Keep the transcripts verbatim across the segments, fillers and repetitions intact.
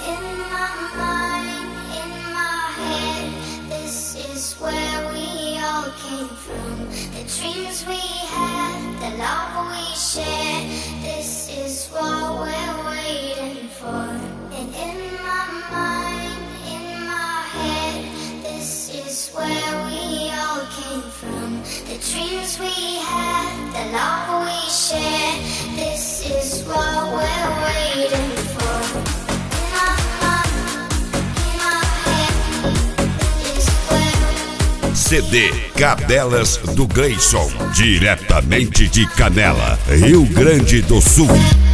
in my mind, in my head, this is where we all came from. The dreams we had, the love we shared, this is what we're waiting for. And in my mind, in my head, this is where we all came from. The dreams we had, the love we shared, this is what we're waiting for. In my mind, in my head, this is where. C D Cadelas do Gleison, diretamente de Canela, Rio Grande do Sul.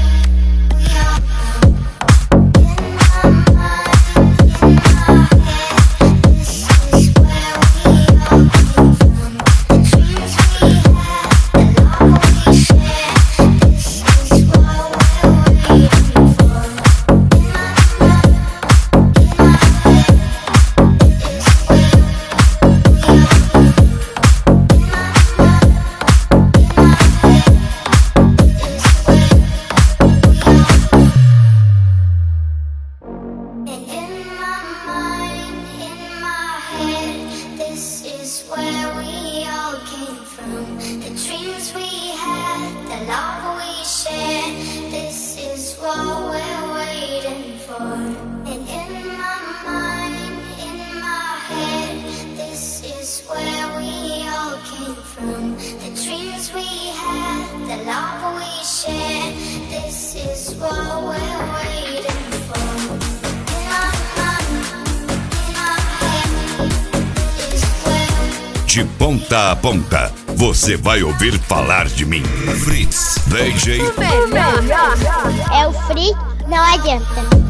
De ponta a ponta, você vai ouvir falar de mim. Fritz, D J. É o Free, não adianta.